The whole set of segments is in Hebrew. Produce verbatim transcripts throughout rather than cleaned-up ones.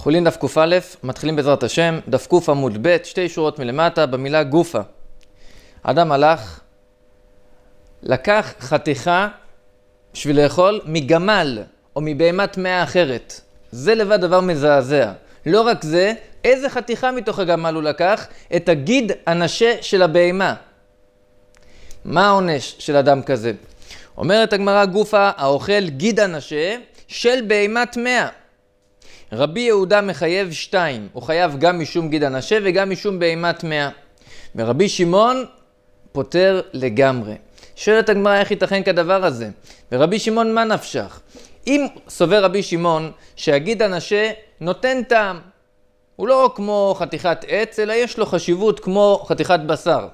חולין דף ק"א, מתחילים בעזרת השם, דף ק' עמוד ב', שתי שורות מלמטה, במילה גופה. אדם הלך, לקח חתיכה בשביל לאכול מגמל או מבהמה טמאה אחרת. זה לבד דבר מזעזע. לא רק זה, איזה חתיכה מתוך הגמל הוא לקח? את הגיד הנשה של הבהמה. מה העונש של אדם כזה? אומרת הגמרא גופה, האוכל גיד הנשה של בהמה טמאה. רבי יהודה מחייב שתיים, הוא חייב גם משום גיד הנשה וגם משום בהמה טמאה. ורבי שמעון פותר לגמרי. שואלת הגמרא איך ייתכן כדבר הזה? ורבי שמעון מה נפשך? אם סובר רבי שמעון שהגיד הנשה נותן טעם, הוא לא כמו חתיכת עץ, אלא יש לו חשיבות כמו חתיכת בשר.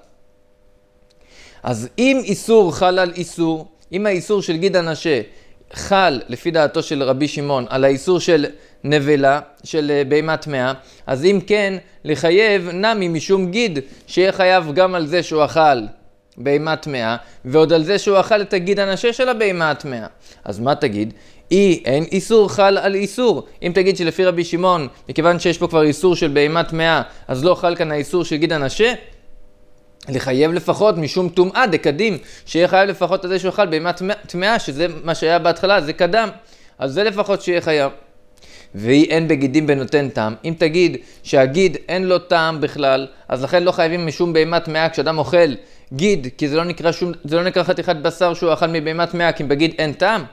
אז אם איסור חל על איסור, אם האיסור של גיד הנשה חל לפי דעתו של רבי שמעון על האיסור של נבלה, של בהמה טמאה, אז אם כן לחייב נמי משום גיד שיהיה חייב גם על זה שהוא אכל בהמה טמאה, ועוד על זה שהוא אכל את הגיד הנשה של הבהמה הטמאה. אז מה תגיד? אי אין איסור חל על איסור. אם תגיד שלפי רבי שמעון, מכיוון שיש פה כבר איסור של בהמה טמאה, אז לא חל כאן האיסור של גיד הנשה, לחייב לפחות משום טומאה דקדים, שיהיה חייב לפחות על זה שהוא אכל בהמה טמאה, שזה מה שהיה בהתחלה, זה קדם. אז זה לפחות שיהיה חייב. והיא אין בגידים בנותן טעם. אם תגיד שהגיד אין לו טעם בכלל, אז לכן לא חייבים משום בהמה טמאה כשאדם אוכל גיד, כי זה לא נקרא, שום, זה לא נקרא חתיכת בשר שהוא אכל מבהמה טמאה, כי בגיד אין טעם.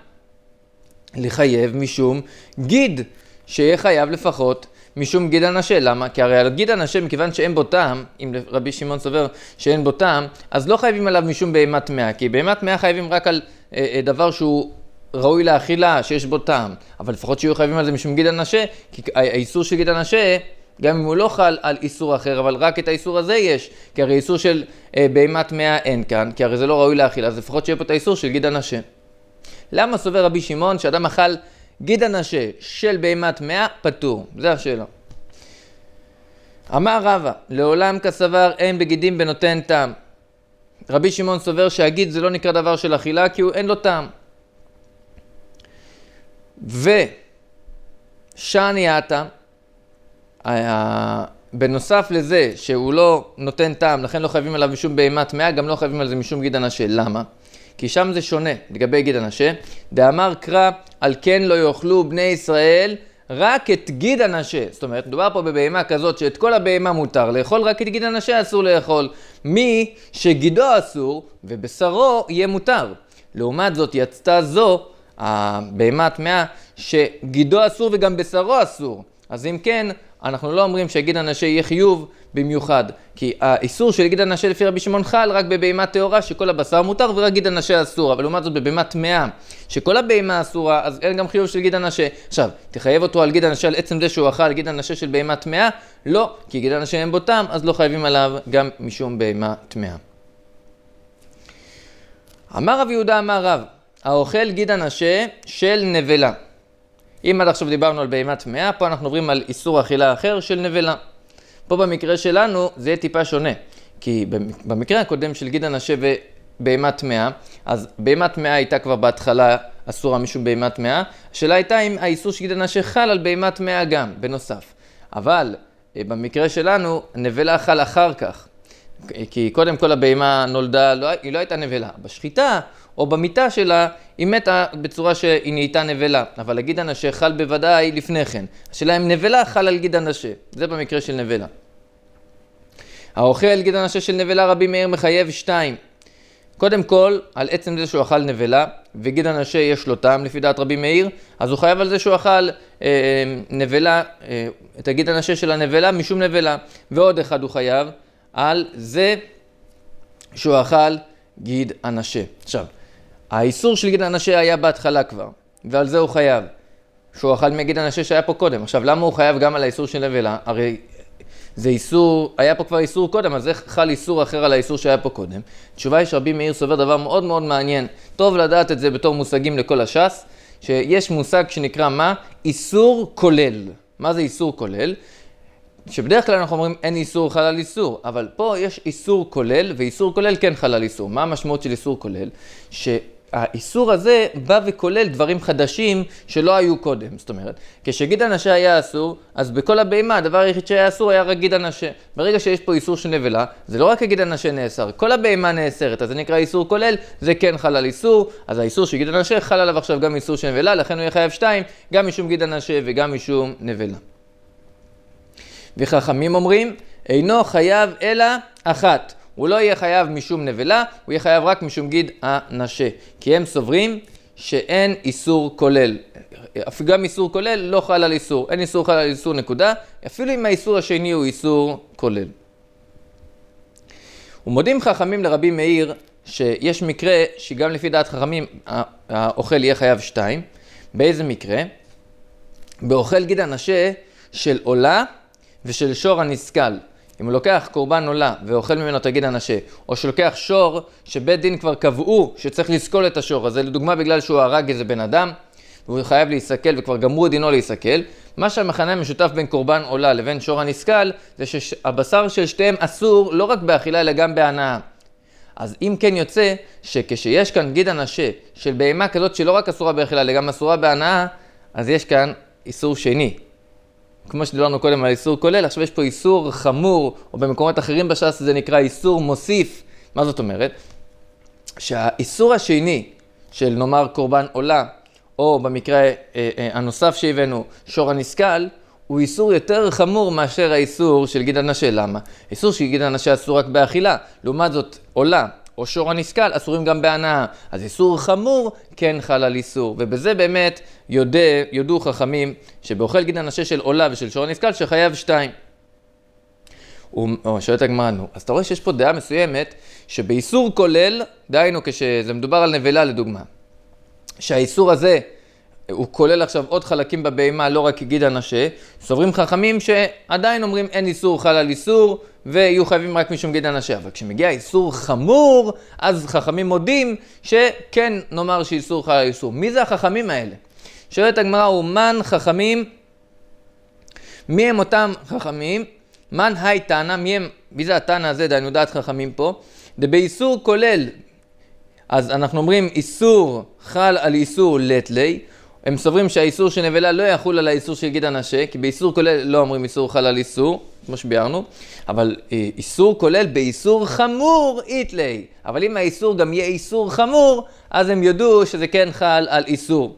לחייב משום גיד, שיהיה חייב לפחות משום גיד הנשה. למה? כי הרי על גיד הנשה, מכיוון שאין בו טעם, אם רבי שמעון סובר שאין בו טעם, אז לא חייבים עליו משום בהמה טמאה, כי בהמה טמאה חייבים רק על אה, אה, דבר שהוא ראוי לאכילה, שיש בו טעם. אבל לפחות שיהיו חייבים על זה משום גיד הנשה, כי האיסור של גיד הנשה, גם אם הוא לא חל על איסור אחר, אבל רק את האיסור הזה יש, כי הרי איסור של אה, בהמה טמאה אין כאן, כי הרי זה לא ראוי לאכילה, אז לפחות שיהיה פה את האיסור של גיד הנשה. למה סובר רבי שמעון שאדם אכל גיד הנשה של בהמה טמאה פטור? זה השאלה. אמר רבא, לעולם כסבר אין בגידים בנותן טעם. רבי שמעון סובר שהגיד זה לא נקרא דבר של אכילה, כי הוא אין לו טעם. ושעני עתה, בנוסף לזה שהוא לא נותן טעם, לכן לא חייבים עליו משום בהמה טמאה, גם לא חייבים על זה משום גיד הנשה. למה? כי שם זה שונה לגבי גיד הנשה. דאמר קרא, על כן לא יאכלו בני ישראל רק את גיד הנשה. זאת אומרת, מדובר פה בבהמה כזאת שאת כל הבהמה מותר לאכול, רק את גיד הנשה אסור לאכול. מי שגידו אסור ובשרו יהיה מותר. לעומת זאת יצתה זו, הבהמה הטמאה, שגידו אסור וגם בשרו אסור. אז אם כן, אנחנו לא אומרים שגיד הנשה יהיה חיוב במיוחד, כי האיסור של גיד הנשה לפי רבי שמעון חל רק בבהמה טהורה שכל הבשר מותר ורק גיד הנשה אסור, אבל לעומת זאת בבהמה טמאה שכל הבהמה אסורה, אז אין גם חיוב של גיד הנשה. עכשיו, תחייב אותו על גיד הנשה על עצם זה שהוא אכל גיד הנשה של בהמה טמאה? לא, כי גיד הנשה אין בו טעם, אז לא חייבים עליו גם משום בהמה טמאה. אמר רב יהודה אמר רב, האוכל גיד הנשה של נבלה. אם עד עכשיו דיברנו על בהמה טמאה, פה אנחנו עוברים על איסור אכילה אחר של נבלה. פה במקרה שלנו זה יהיה טיפה שונה, כי במקרה הקודם של גיד הנשה ובהמה טמאה, אז בהמה טמאה הייתה כבר בהתחלה אסורה משום בהמה טמאה. השאלה הייתה אם האיסור של גיד הנשה חל על בהמה טמאה גם, בנוסף. אבל במקרה שלנו נבלה חל אחר כך, כי קודם כל הבהמה נולדה, לא, היא לא הייתה נבלה. בשחיטה או במיטה שלה היא מתה בצורה שהיא נהייתה נבלה, אבל הגיד הנשה חל בוודאי לפני כן. השאלה אם נבלה חל על גיד הנשה, זה במקרה של נבלה. האוכל גיד הנשה של נבלה רבי מאיר מחייב שתיים. קודם כל, על עצם זה שהוא אכל נבלה, וגיד הנשה יש לו טעם לפי דעת רבי מאיר, אז הוא חייב על זה שהוא אכל אה, נבלה, אה, את הגיד הנשה של הנבלה משום נבלה. ועוד אחד הוא חייב על זה שהוא אכל גיד הנשה. עכשיו, האיסור של גיד הנשה היה בהתחלה כבר, ועל זה הוא חייב, שהוא אכל מגיד הנשה שהיה פה קודם. עכשיו, למה הוא חייב גם על האיסור של נבלה? הרי זה איסור, היה פה כבר איסור קודם, אז איך חל איסור אחר על האיסור שהיה פה קודם? התשובה היא שרבי מאיר סובר דבר מאוד מאוד מעניין. טוב לדעת את זה בתור מושגים לכל הש"ס, שיש מושג שנקרא מה? איסור כולל. מה זה איסור כולל? שבדרך כלל אנחנו אומרים אין איסור חל על איסור, אבל פה יש איסור כולל, ואיסור כולל כן חל על איסור. מה המשמעות של איסור כולל? ש... האיסור הזה בא וכולל דברים חדשים שלא היו קודם. זאת אומרת, כשגיד הנשה היה אסור, אז בכל הבהמה הדבר היחיד שהיה אסור היה רק גיד הנשה. ברגע שיש פה איסור של נבלה, זה לא רק הגיד הנשה נאסר, כל הבהמה נאסרת, אז זה נקרא איסור כולל, זה כן חל על איסור, אז האיסור של גיד הנשה חל עליו עכשיו גם איסור של נבלה, לכן הוא יהיה חייב שתיים, גם משום גיד הנשה וגם משום נבלה. וחכמים אומרים, אינו חייב אלא אחת. הוא לא יהיה חייב משום נבלה, הוא יהיה חייב רק משום גיד הנשה. כי הם סוברים שאין איסור כולל. אפילו גם איסור כולל לא חל על איסור. אין איסור חל על איסור נקודה, אפילו אם האיסור השני הוא איסור כולל. ומודים חכמים לרבי מאיר שיש מקרה שגם לפי דעת חכמים האוכל יהיה חייב שתיים. באיזה מקרה? באוכל גיד הנשה של עולה ושל שור הנסכל. אם הוא לוקח קורבן עולה ואוכל ממנו את הגיד הנשה, או שלוקח שור שבית דין כבר קבעו שצריך לסקול את השור הזה, לדוגמה בגלל שהוא הרג איזה בן אדם, והוא חייב להיסקל וכבר גמרו את דינו להיסקל, מה שהמכנה המשותף בין קורבן עולה לבין שור הנסכל, זה שהבשר של שתיהם אסור לא רק באכילה אלא גם בהנאה. אז אם כן יוצא שכשיש כאן גיד הנשה של בהמה כזאת שלא רק אסורה באכילה אלא גם אסורה בהנאה, אז יש כאן איסור שני. כמו שדיברנו קודם על איסור כולל, עכשיו יש פה איסור חמור, או במקומות אחרים בש"ס זה נקרא איסור מוסיף. מה זאת אומרת? שהאיסור השני של נאמר קורבן עולה, או במקרה אה, אה, הנוסף שהבאנו, שור הנסכל, הוא איסור יותר חמור מאשר האיסור של גיד הנשה. למה? איסור של גיד הנשה אסור רק באכילה, לעומת זאת עולה או שור הנסכל אסורים גם בהנאה. אז איסור חמור כן חל על איסור, ובזה באמת יודע, יודו חכמים שבאוכל גיד הנשה של עולה ושל שור הנסכל שחייב שתיים. או שואלת הגמרא, נו, אז אתה רואה שיש פה דעה מסוימת שבאיסור כולל, דהיינו כשזה מדובר על נבלה לדוגמה, שהאיסור הזה הוא כולל עכשיו עוד חלקים בבהמה, לא רק גיד הנשה, סוברים חכמים שעדיין אומרים אין איסור חל על איסור, ויהיו חייבים רק משום גיד הנשה. אבל כשמגיע איסור חמור, אז חכמים מודים שכן נאמר שאיסור חל על איסור. מי זה החכמים האלה? שואלת הגמרא, ומן חכמים, מי הם אותם חכמים? מן היי תנא, מי הם, מי זה התנא הזה, דהיינו דעת חכמים פה? דבאיסור כולל, אז אנחנו אומרים איסור חל על איסור לטלי, הם סוברים שהאיסור של נבלה לא יחול על האיסור של גיד הנשה, כי באיסור כולל לא אומרים איסור חל על איסור, כמו שביארנו, אבל איסור כולל באיסור חמור איתלי. אבל אם האיסור גם יהיה איסור חמור, אז הם יודו שזה כן חל על איסור.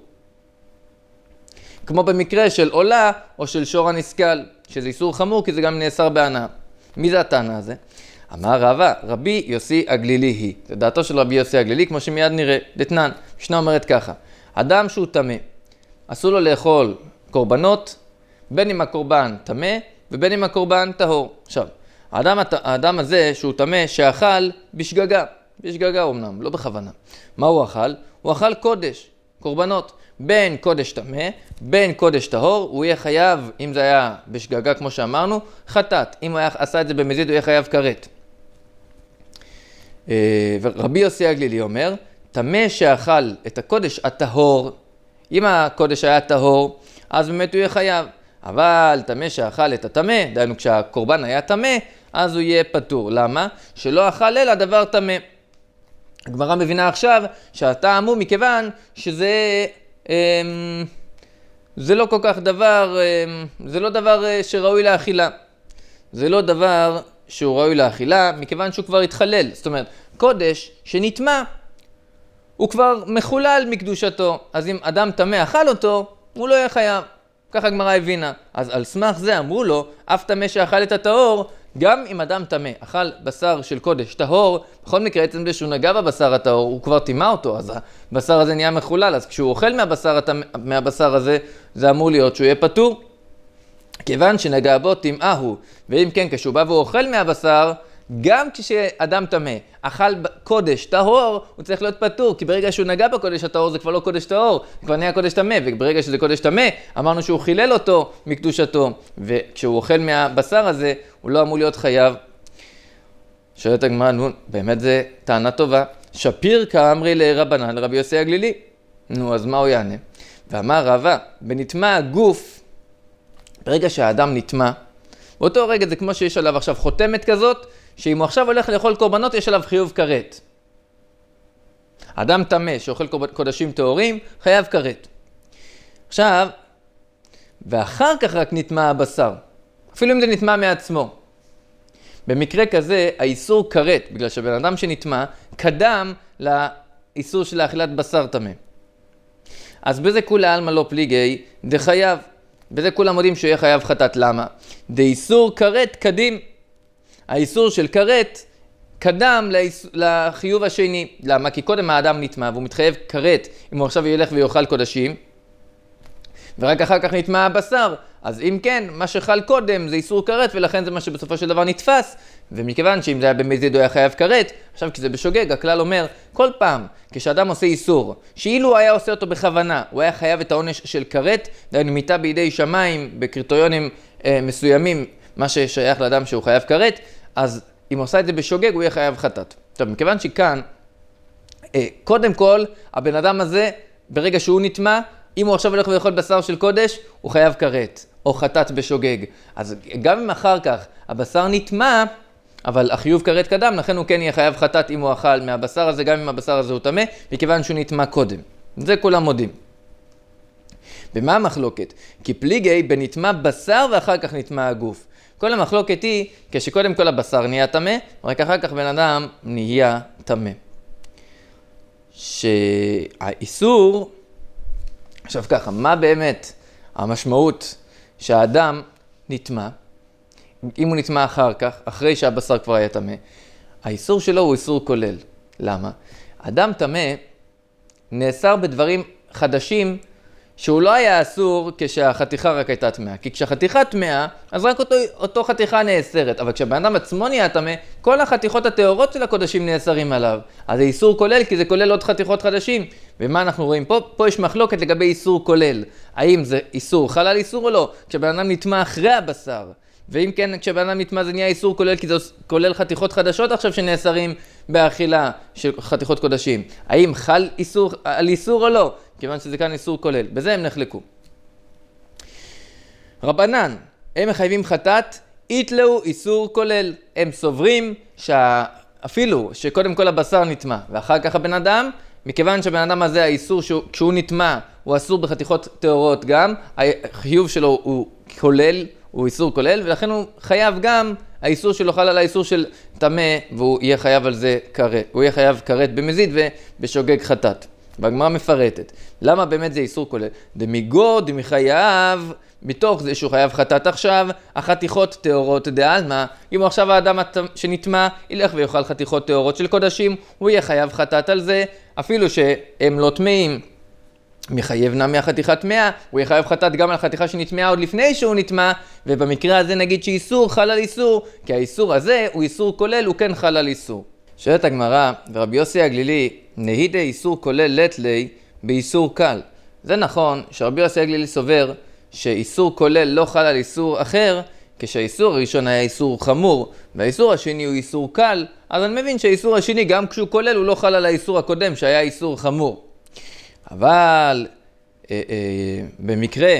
כמו במקרה של עולה או של שור הנסכל, שזה איסור חמור כי זה גם נאסר בהנאה. מי זה התנא הזה? אמר רבא, רבי יוסי הגלילי היא. זה דעתו של רבי יוסי הגלילי, כמו שמיד נראה. דתנן, משנה אומרת ככה, אדם שהוא טמא, אסור לו לאכול קורבנות, בין אם הקורבן טמא ובין אם הקורבן טהור. עכשיו, האדם, האדם הזה שהוא טמא שאכל בשגגה, בשגגה אומנם, לא בכוונה. מה הוא אכל? הוא אכל קודש, קורבנות. בין קודש טמא, בין קודש טהור, הוא יהיה חייב, אם זה היה בשגגה כמו שאמרנו, חטאת. אם הוא היה, עשה את זה במזיד, הוא יהיה חייב כרת. ורבי יוסי הגלילי אומר, טמא שאכל את הקודש הטהור, אם הקודש היה טהור, אז באמת הוא יהיה חייב. אבל טמא שאכל את הטמא, דהיינו כשהקורבן היה טמא, אז הוא יהיה פטור. למה? שלא אכל אלא דבר טמא. הגמרא מבינה עכשיו שהטעם הוא מכיוון שזה זה לא כל כך דבר, זה לא דבר שראוי לאכילה. זה לא דבר שהוא ראוי לאכילה, מכיוון שהוא כבר התחלל. זאת אומרת, קודש שנטמא, הוא כבר מחולל מקדושתו. אז אם אדם טמא אכל אותו, הוא לא יהיה חייב. ככה הגמרא הבינה. אז על סמך זה אמרו לו, אף טמא שאכל את הטהור, גם אם אדם טמא אכל בשר של קודש טהור, בכל מקרה עצם זה שהוא נגע בבשר הטהור, הוא כבר טימא אותו, אז הבשר הזה נהיה מחולל. אז כשהוא אוכל מהבשר, מהבשר הזה, זה אמור להיות שהוא יהיה פטור. כיוון שנגע בו טימאה הוא, ואם כן, כשהוא בא והוא אוכל מהבשר, גם כשאדם טמא אכל קודש טהור, הוא צריך להיות פטור, כי ברגע שהוא נגע בקודש הטהור זה כבר לא קודש טהור, זה כבר נהיה קודש טמא, וברגע שזה קודש טמא, אמרנו שהוא חילל אותו מקדושתו, וכשהוא אוכל מהבשר הזה, הוא לא אמור להיות חייב. שואלת הגמרא, נו, באמת זה טענה טובה. שפיר כאמרי לרבנן, לרבי יוסי הגלילי. נו, אז מה הוא יענה? ואמר רבא, בנטמא הגוף, ברגע שהאדם נטמא, באותו רגע זה כמו שיש עליו עכשיו חותמת כזאת, שאם הוא עכשיו הולך לאכול קורבנות, יש עליו חיוב כרת. אדם טמא שאוכל קודשים טהורים, חייב כרת. עכשיו, ואחר כך רק נטמע הבשר, אפילו אם זה נטמע מעצמו. במקרה כזה, האיסור כרת, בגלל שבן אדם שנטמע, קדם לאיסור של האכילת בשר טמא. אז בזה כולה אלמה לא פליגי, דחייב. בזה כולם יודעים שהוא יהיה חייב חטאת. למה? דאיסור כרת קדים. האיסור של כרת קדם לחיוב השני. למה? כי קודם האדם נטמע והוא מתחייב כרת אם הוא עכשיו ילך ויאכל קודשים, ורק אחר כך נטמע הבשר. אז אם כן, מה שחל קודם זה איסור כרת, ולכן זה מה שבסופו של דבר נתפס. ומכיוון שאם זה היה במזיד הוא היה חייב כרת, עכשיו כשזה בשוגג, הכלל אומר, כל פעם כשאדם עושה איסור, שאילו הוא היה עושה אותו בכוונה, הוא היה חייב את העונש של כרת, דהיינו מיתה בידי שמיים, בקריטריונים אה, מסוימים, מה ששייך לאדם שהוא חייב כרת, אז אם הוא עושה את זה בשוגג, הוא יהיה חייב חטאת. טוב, מכיוון שכאן, אה, קודם כל, הבן אדם הזה, ברגע שהוא נטמע, אם הוא עכשיו הולך ויאכל בשר של קודש, הוא חייב כרת, או חטאת בשוגג. אז גם אם אחר כך הבשר נטמע, אבל החיוב כרת קדם, לכן הוא כן יהיה חייב חטאת אם הוא אכל מהבשר הזה, גם אם הבשר הזה הוא טמא, מכיוון שהוא נטמע קודם. זה כולם מודים. ומה המחלוקת? כי פליגי בנטמע בשר ואחר כך נטמע הגוף. כל המחלוקת היא כשקודם כל הבשר נהיה טמא, רק אחר כך בן אדם נהיה טמא. שהאיסור, עכשיו ככה, מה באמת המשמעות שהאדם נטמע, אם הוא נטמע אחר כך, אחרי שהבשר כבר היה טמא? האיסור שלו הוא איסור כולל. למה? אדם טמא נאסר בדברים חדשים שהוא לא היה אסור כשהחתיכה רק הייתה טמאה. כי כשהחתיכה טמאה, אז רק אותו, אותו חתיכה נאסרת. אבל כשהבן אדם עצמו נהיה טמא, כל החתיכות הטהורות של הקודשים נאסרים עליו. אז זה איסור כולל, כי זה כולל עוד חתיכות חדשים. ומה אנחנו רואים פה? פה יש מחלוקת לגבי איסור כולל. האם זה איסור חל על איסור או לא? כשבן אדם נטמא אחרי הבשר. ואם כן, כשבן אדם נטמא זה נהיה איסור כולל, כי זה כולל חתיכות חדשות עכשיו שנאסרים באכילה של חתיכות קודשים. האם חל איסור על איסור או לא? כיוון שזה כאן איסור כולל. בזה הם נחלקו. רבנן, הם מחייבים חטאת, יתלו איסור כולל. הם סוברים שאפילו שקודם כל הבשר נטמא, ואחר כך הבן אדם, מכיוון שבן אדם הזה האיסור כשהוא נטמא, הוא אסור בחתיכות טהורות גם, החיוב שלו הוא כולל, הוא איסור כולל, ולכן הוא חייב גם, האיסור שלו חל על האיסור של טמא, והוא יהיה חייב על זה כרת. הוא יהיה חייב כרת במזיד ובשוגג חטאת. והגמרא מפרטת. למה באמת זה איסור כולל? דמיגו דמחייב, מתוך זה שהוא חייב חטאת עכשיו, החתיכות טהורות דעלמא. אם עכשיו האדם שנטמא ילך ויאכל חתיכות טהורות של קודשים, הוא יהיה חייב חטאת על זה, אפילו שהם לא טמאים. מחייב נע מהחתיכה טמאה, הוא יהיה חייב חטאת גם על החתיכה שנטמאה עוד לפני שהוא נטמא, ובמקרה הזה נגיד שאיסור חל על איסור, כי האיסור הזה הוא איסור כולל, הוא כן חל על איסור. שואלת הגמרא, ורבי יוסי הגלילי, נהידה איסור כולל לטלי באיסור קל. זה נכון שרבי יוסי הגלילי סובר שאיסור כולל לא חל על איסור אחר, כשהאיסור הראשון היה איסור חמור, והאיסור השני הוא איסור קל, אז אני מבין שהאיסור השני גם כשהוא כולל הוא לא חל על האיסור הקודם שהיה איסור חמור. אבל אה, אה, במקרה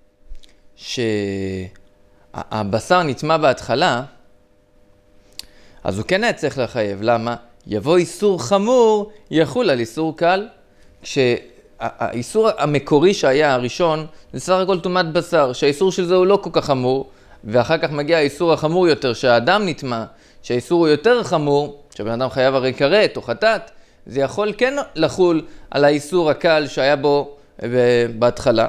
שהבשר נטמא בהתחלה, אז הוא כן היה צריך לחייב. למה? יבוא איסור חמור, יחול על איסור קל. כשהאיסור המקורי שהיה הראשון, זה סך הכל טומאת בשר, שהאיסור של זה הוא לא כל כך חמור, ואחר כך מגיע האיסור החמור יותר, שהאדם נטמא, שהאיסור הוא יותר חמור, שבן אדם חייב הרי כרת או חטאת, זה יכול כן לחול על האיסור הקל שהיה בו בהתחלה.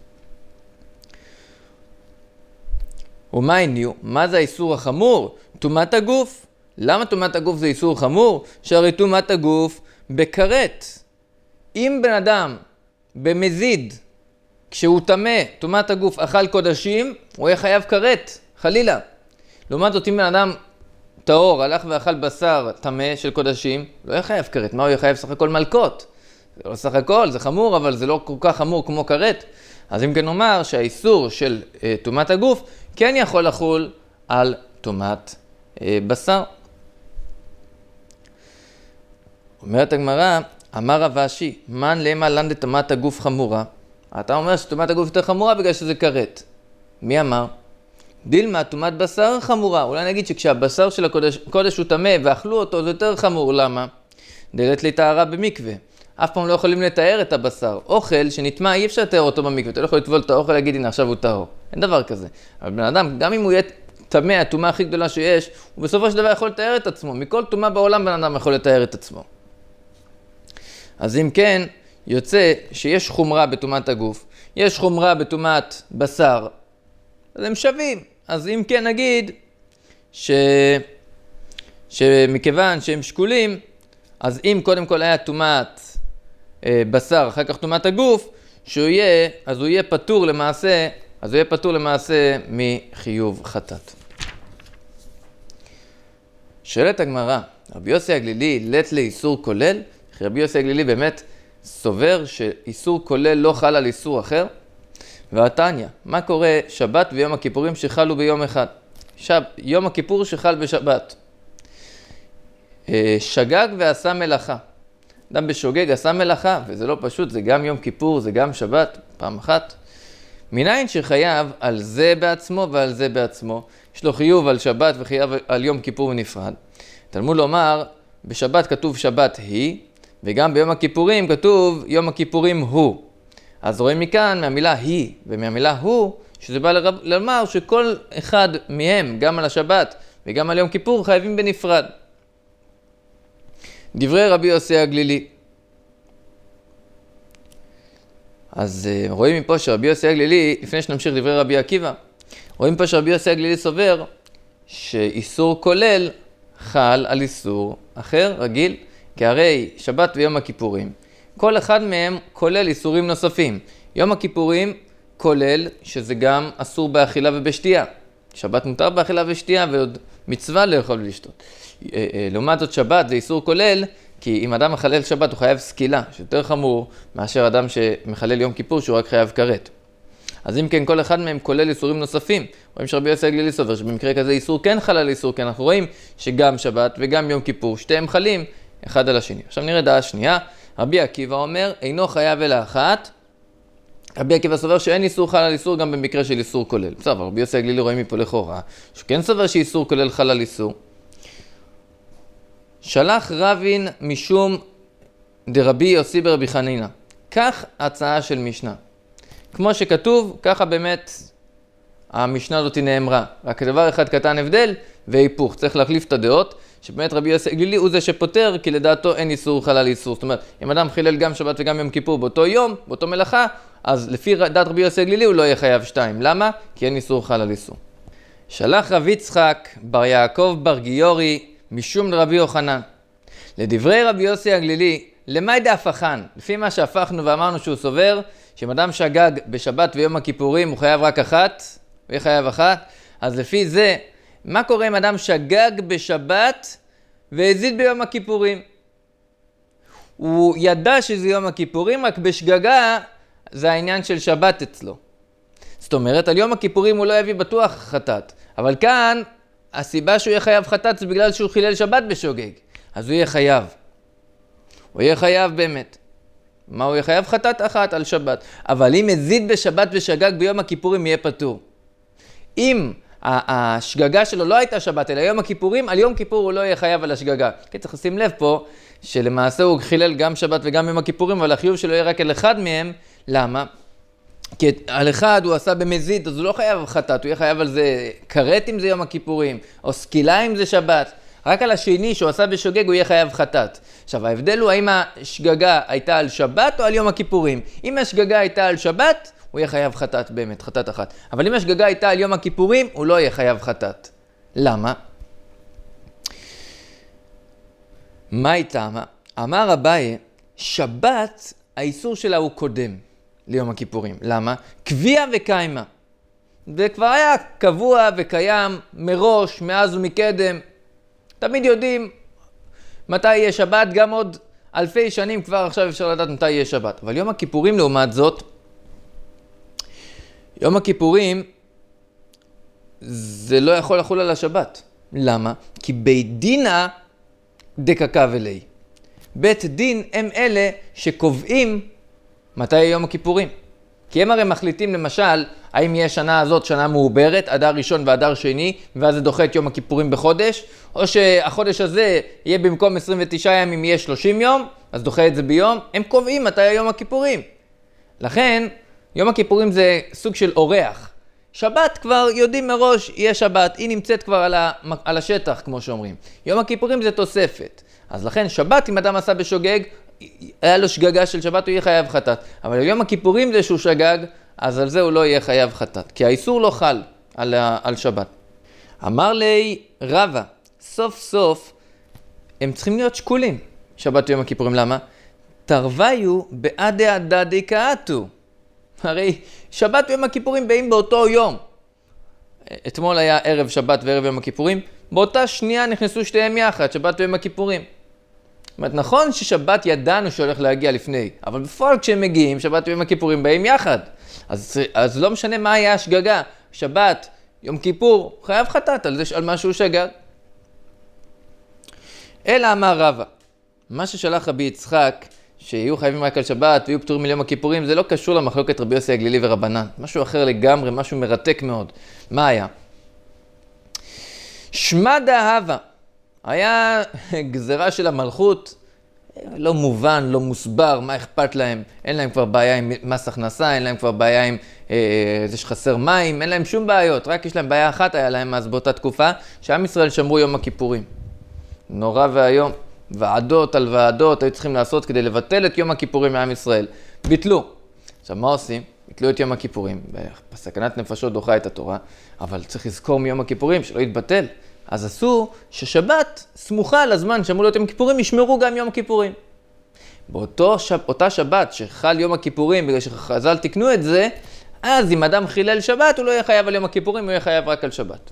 ומה עניו? מה זה האיסור החמור? טומאת הגוף. למה טומאת הגוף זה איסור חמור? שהרי טומאת הגוף בכרת. אם בן אדם במזיד, כשהוא טמא, טומאת הגוף אכל קודשים, הוא יהיה חייב כרת, חלילה. לעומת זאת, אם בן אדם טהור הלך ואכל בשר טמא של קודשים, לא יהיה חייב כרת. מה הוא יהיה חייב? סך הכל מלכות. זה לא סך הכל, זה חמור, אבל זה לא כל כך חמור כמו כרת. אז אם כן נאמר שהאיסור של אה, טומאת הגוף כן יכול לחול על טומאת אה, בשר. אומרת הגמרא, אמר רב אשי, מן למה לן דטומאת הגוף חמורה? אתה אומר שטומאת הגוף יותר חמורה בגלל שזה כרת. מי אמר? דילמה, טומאת בשר חמורה. אולי נגיד שכשהבשר של הקודש קודש הוא טמא ואכלו אותו זה יותר חמור. למה? דלת לי טהרה במקווה. אף פעם לא יכולים לתאר את הבשר. אוכל שנטמע, אי אפשר לתאר אותו במקווה. אתה לא יכול לטבול את האוכל ולהגיד, הנה, עכשיו הוא טהור. אין דבר כזה. אבל בן אדם, גם אם הוא יהיה טמא, הטומאה הכי גדולה שיש, הוא בסופו של דבר יכול לתאר את עצמו. מכל טומאה בעולם בן אדם יכול לתאר את עצמו. אז אם כן, יוצא שיש חומרה בטומאת הגוף, יש חומרה בטומאת בשר, אז הם שווים. אז אם כן נגיד ש... שמכיוון שהם שקולים, אז אם קודם כל היה טומאת אה, בשר, אחר כך טומאת הגוף, שהוא יהיה, אז הוא יהיה פטור למעשה, אז הוא יהיה פטור למעשה מחיוב חטאת. שואלת הגמרא, רבי יוסי הגלילי לית לאיסור כולל? רבי יוסי הגלילי באמת סובר שאיסור כולל לא חל על איסור אחר? והתניא, מה קורה שבת ויום הכיפורים שחלו ביום אחד? שב, יום הכיפור שחל בשבת. שגג ועשה מלאכה. אדם בשוגג עשה מלאכה, וזה לא פשוט, זה גם יום כיפור, זה גם שבת, פעם אחת. מניין שחייב על זה בעצמו ועל זה בעצמו. יש לו חיוב על שבת וחייב על יום כיפור נפרד. תלמוד לומר, בשבת כתוב שבת היא, וגם ביום הכיפורים כתוב יום הכיפורים הוא. אז רואים מכאן מהמילה היא ומהמילה הוא, שזה בא לומר שכל אחד מהם, גם על השבת וגם על יום כיפור, חייבים בנפרד. דברי רבי יוסי הגלילי. אז רואים מפה שרבי יוסי הגלילי, לפני שנמשיך דברי רבי עקיבא, רואים פה שרבי יוסי הגלילי סובר שאיסור כולל חל על איסור אחר, רגיל, כי הרי שבת ויום הכיפורים, כל אחד מהם כולל איסורים נוספים. יום הכיפורים כולל שזה גם אסור באכילה ובשתייה. שבת מותר באכילה ושתייה ועוד מצווה לאכול ולשתות. לעומת זאת שבת זה איסור כולל, כי אם אדם מחלל שבת הוא חייב סקילה, שיותר חמור מאשר אדם שמחלל יום כיפור שהוא רק חייב כרת. אז אם כן כל אחד מהם כולל איסורים נוספים. רואים שרבי יוסי הגלילי סובר שבמקרה כזה איסור כן חל על איסור, כי אנחנו רואים שגם שבת וגם יום כיפור שתיהם חלים אחד על השני. עכשיו נראה דעה שנייה. רבי עקיבא אומר אינו חייב אלא אחת. רבי עקיבא סובר שאין איסור חל על איסור גם במקרה של איסור כולל. בסדר, רבי יוסי הגלילי רואים מפה לכאורה שכן סובר שאיסור כולל חל על איסור. שלח רבין משום דרבי יוסי ברבי חנינא. כך הצעה של משנה. כמו שכתוב, ככה באמת המשנה הזאת נאמרה. רק דבר אחד קטן הבדל והיפוך. צריך להחליף את הדעות, שבאמת רבי יוסי הגלילי הוא זה שפותר, כי לדעתו אין איסור חל על איסור. זאת אומרת, אם אדם חילל גם שבת וגם יום כיפור באותו יום, באותו מלאכה, אז לפי דעת רבי יוסי הגלילי הוא לא יהיה חייב שתיים. למה? כי אין איסור חל על איסור. שלח רב יצחק בר יעקב בר גיורי משום רבי יוחנן. לדברי רבי יוסי הגלילי, למאי דהפכן? לפי מה שהפכנו ואמרנו שהוא סובר, שאם אדם שגג בשבת ויום הכיפורים הוא חייב רק אחת, הוא יהיה חייב אחת, אז לפי זה, מה קורה אם אדם שגג בשבת והזיד ביום הכיפורים? הוא ידע שזה יום הכיפורים, רק בשגגה זה העניין של שבת אצלו. זאת אומרת, על יום הכיפורים הוא לא יביא בטוח חטאת, אבל כאן הסיבה שהוא יהיה חייב חטאת זה בגלל שהוא חילל שבת בשוגג. אז הוא יהיה חייב. הוא יהיה חייב באמת. מה הוא יהיה חייב? חטאת אחת על שבת. אבל אם הזיד בשבת ושגג ביום הכיפורים יהיה פטור. אם השגגה שלו לא הייתה שבת אלא יום הכיפורים, על יום כיפור הוא לא יהיה חייב על השגגה. כי צריך לשים לב פה שלמעשה הוא חילל גם שבת וגם יום הכיפורים, אבל החיוב שלו יהיה רק על אחד מהם. למה? כי על אחד הוא עשה במזיד, אז הוא לא חייב חטאת, הוא יהיה חייב על זה כרת אם זה יום הכיפורים, או סקילה אם זה שבת. רק על השני שהוא עשה בשוגג הוא יהיה חייב חטאת. עכשיו ההבדל הוא האם השגגה הייתה על שבת או על יום הכיפורים. אם השגגה הייתה על שבת, הוא יהיה חייב חטאת באמת, חטאת אחת. אבל אם השגגה הייתה על יום הכיפורים, הוא לא יהיה חייב חטאת. למה? מה הייתה? אמר אביי, שבת האיסור שלה הוא קודם ליום הכיפורים. למה? קביעה וקיימה. זה כבר היה קבוע וקיים מראש, מאז ומקדם. תמיד יודעים מתי יהיה שבת, גם עוד אלפי שנים כבר עכשיו אפשר לדעת מתי יהיה שבת. אבל יום הכיפורים לעומת זאת, יום הכיפורים זה לא יכול לחול על השבת. למה? כי בית דינה דקקה ולי. בית דין הם אלה שקובעים מתי יהיה יום הכיפורים. כי הם הרי מחליטים למשל, האם יהיה שנה הזאת שנה מעוברת, אדר ראשון ואדר שני, ואז זה דוחה את יום הכיפורים בחודש, או שהחודש הזה יהיה במקום עשרים ותשעה ימים יהיה שלושים יום, אז דוחה את זה ביום, הם קובעים מתי יום הכיפורים. לכן, יום הכיפורים זה סוג של אורח. שבת כבר יודעים מראש, יהיה שבת, היא נמצאת כבר על, ה, על השטח, כמו שאומרים. יום הכיפורים זה תוספת. אז לכן, שבת, אם אדם עשה בשוגג, היה לו שגגה של שבת, הוא יהיה חייב חטאת. אבל יום הכיפורים זה שהוא שגג, אז על זה הוא לא יהיה חייב חטאת. כי האיסור לא חל על, על שבת. אמר לי רבא, סוף סוף, הם צריכים להיות שקולים, שבת ויום הכיפורים. למה? תרוויו בעדי הדדי קאטו. הרי שבת ויום הכיפורים באים באותו יום. אתמול היה ערב שבת וערב יום הכיפורים, באותה שנייה נכנסו שתיהם יחד, שבת ויום הכיפורים. זאת אומרת, נכון ששבת ידענו שהולך להגיע לפני, אבל בפועל כשהם מגיעים, שבת ויום הכיפורים באים יחד. אז, אז לא משנה מה היה השגגה, שבת, יום כיפור, חייב חטאת על, זה, על מה שהוא שגג. אלא אמר רבא, מה ששלח רבי יצחק, שיהיו חייבים רק על שבת ויהיו פטורים מיום הכיפורים, זה לא קשור למחלוקת רבי יוסי הגלילי ורבנן. משהו אחר לגמרי, משהו מרתק מאוד. מה היה? שמע דהבה, היה גזרה של המלכות, לא מובן, לא מוסבר, מה אכפת להם? אין להם כבר בעיה עם מס הכנסה, אין להם כבר בעיה עם אה, זה שחסר מים, אין להם שום בעיות, רק יש להם בעיה אחת, היה להם אז באותה תקופה, שעם ישראל שמרו יום הכיפורים. נורא והיום. ועדות על ועדות היו צריכים לעשות כדי לבטל את יום הכיפורים מעם ישראל. ביטלו. עכשיו מה עושים? ביטלו את יום הכיפורים. בסכנת נפשות דוחה את התורה, אבל צריך לזכור מיום הכיפורים שלא יתבטל. אז עשו ששבת סמוכה לזמן שאמרו להיות יום הכיפורים, ישמרו גם יום הכיפורים. באותה שבת שחל יום הכיפורים, בגלל שחז"ל תקנו את זה, אז אם אדם חילל שבת, הוא לא יהיה חייב על יום הכיפורים, הוא יהיה חייב רק על שבת.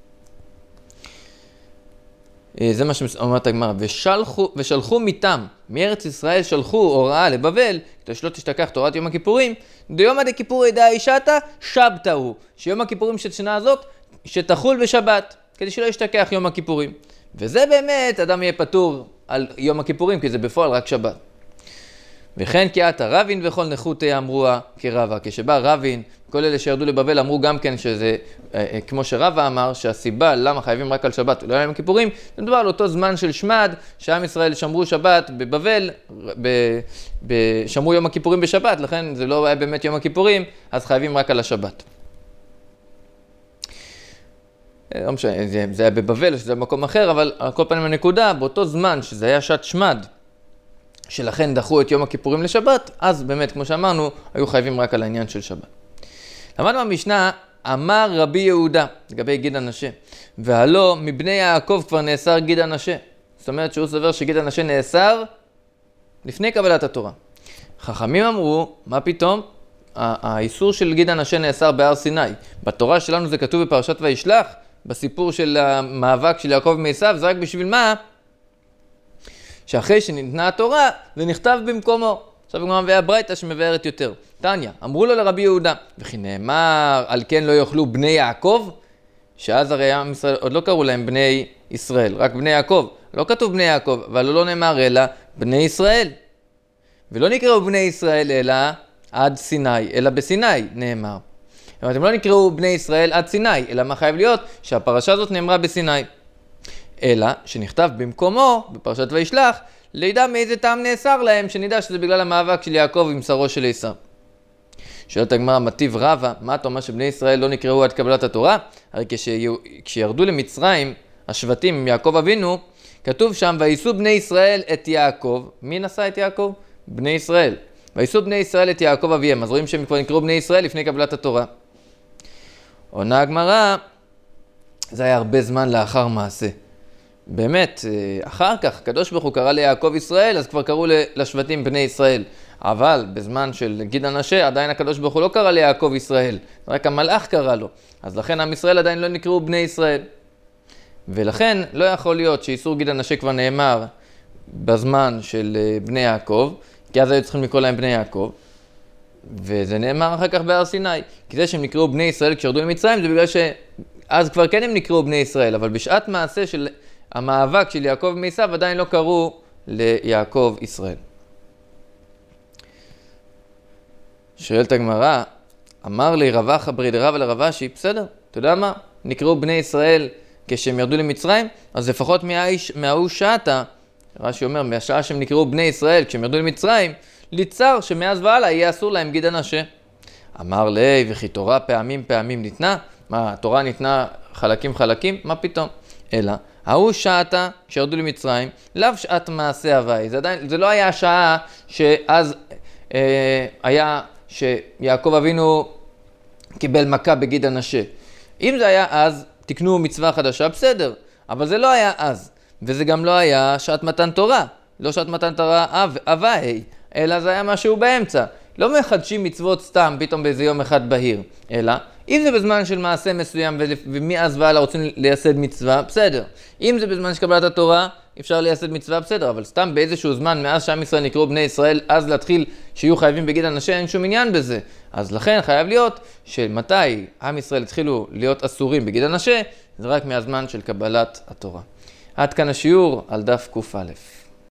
זה מה שאומרת הגמרא, ושלחו, ושלחו מתם, מארץ ישראל שלחו הוראה לבבל, כדי שלא תשתכח תורת יום הכיפורים, דיומא דכיפורי דאישתא שבתא הוא, שיום הכיפורים של שנה הזאת, שתחול בשבת, כדי שלא ישתכח יום הכיפורים. וזה באמת, אדם יהיה פטור על יום הכיפורים, כי זה בפועל רק שבת. וכן כי עתה רבין וכל נחותי אמרוה כרבא. כשבא רבין, כל אלה שירדו לבבל אמרו גם כן שזה, כמו שרבא אמר, שהסיבה למה חייבים רק על שבת ולא על יום הכיפורים, זה מדובר על אותו זמן של שמד, שעם ישראל שמרו שבת בבבל, ב- שמרו יום הכיפורים בשבת, לכן זה לא היה באמת יום הכיפורים, אז חייבים רק על השבת. לא משנה, זה היה בבבל, שזה במקום אחר, אבל על כל פנים הנקודה, באותו זמן שזה היה שעת שמד, שלכן דחו את יום הכיפורים לשבת, אז באמת, כמו שאמרנו, היו חייבים רק על העניין של שבת. למדנו במשנה, אמר רבי יהודה, לגבי גיד הנשה, והלא מבני יעקב כבר נאסר גיד הנשה. זאת אומרת שהוא סובר שגיד הנשה נאסר לפני קבלת התורה. חכמים אמרו, מה פתאום? האיסור של גיד הנשה נאסר בהר סיני. בתורה שלנו זה כתוב בפרשת וישלח, בסיפור של המאבק של יעקב ועשיו, זה רק בשביל מה? שאחרי שניתנה התורה, זה נכתב במקומו. עכשיו גם מביאה ברייתא שמבארת יותר. תניא, אמרו לו לרבי יהודה, וכי נאמר, על כן לא יאכלו בני יעקב, שאז הרי עם ישראל, עוד לא קראו להם בני ישראל, רק בני יעקב. לא כתוב בני יעקב, אבל לא נאמר אלא בני ישראל. ולא נקראו בני ישראל אלא עד סיני, אלא בסיני נאמר. אבל הם לא נקראו בני ישראל עד סיני, אלא מה חייב להיות? שהפרשה הזאת נאמרה בסיני. אלא שנכתב במקומו, בפרשת וישלח, לידע מאיזה טעם נאסר להם, שנדע שזה בגלל המאבק של יעקב עם שרו של עשיו. שואלת הגמרא, מטיב רבא, מה אתה אומר שבני ישראל לא נקראו עד קבלת התורה? הרי כשירדו למצרים, השבטים עם יעקב אבינו, כתוב שם, וייסעו בני ישראל את יעקב. מי נשא את יעקב? בני ישראל. וייסעו בני ישראל את יעקב אביהם. אז רואים שהם כבר נקראו בני ישראל לפני קבלת התורה. עונה הגמרא, זה היה הרבה זמן לאחר מעשה. באמת, אחר כך, הקדוש ברוך הוא קרא ליעקב ישראל, אז כבר קראו לשבטים בני ישראל. אבל בזמן של גיד הנשה, עדיין הקדוש ברוך הוא לא קרא ליעקב ישראל, רק המלאך קרא לו. אז לכן עם ישראל עדיין לא נקראו בני ישראל. ולכן לא יכול להיות שאיסור גיד הנשה כבר נאמר בזמן של בני יעקב, כי אז היו צריכים לקרוא להם בני יעקב, וזה נאמר אחר כך בהר סיני. כי זה שהם נקראו בני ישראל כשירדו למצרים, זה בגלל שאז כבר כן הם נקראו בני ישראל, אבל בשעת מעשה של המאבק של יעקב ועשיו עדיין לא קראו ליעקב ישראל. שואלת הגמרא, אמר לי רב אחא ברי דרבא לרב אשי, בסדר, אתה יודע מה? נקראו בני ישראל כשהם ירדו למצרים, אז לפחות מההוא שעתה, רש"י אומר, מהשעה שהם נקראו בני ישראל כשהם ירדו למצרים, ליצר שמאז והלאה יהיה אסור להם גיד הנשה. אמר לי, וכי תורה פעמים פעמים ניתנה? מה, התורה ניתנה חלקים חלקים? מה פתאום? אלא, ההוא שעתה כשירדו למצרים, לאו שעת מעשה הוואי. זה עדיין, זה לא היה השעה שאז אה, היה שיעקב אבינו קיבל מכה בגיד הנשה. אם זה היה אז, תקנו מצווה חדשה, בסדר. אבל זה לא היה אז. וזה גם לא היה שעת מתן תורה. לא שעת מתן תורה הוואי, אלא זה היה משהו באמצע. לא מחדשים מצוות סתם פתאום באיזה יום אחד בהיר. אלא, אם זה בזמן של מעשה מסוים ומאז והלאה רוצים לייסד מצווה, בסדר. אם זה בזמן של קבלת התורה, אפשר לייסד מצווה, בסדר. אבל סתם באיזשהו זמן, מאז שעם ישראל נקראו בני ישראל, אז להתחיל שיהיו חייבים בגיד הנשה, אין שום עניין בזה. אז לכן חייב להיות שמתי עם ישראל התחילו להיות אסורים בגיד הנשה, זה רק מהזמן של קבלת התורה. עד כאן השיעור על דף קוף א'.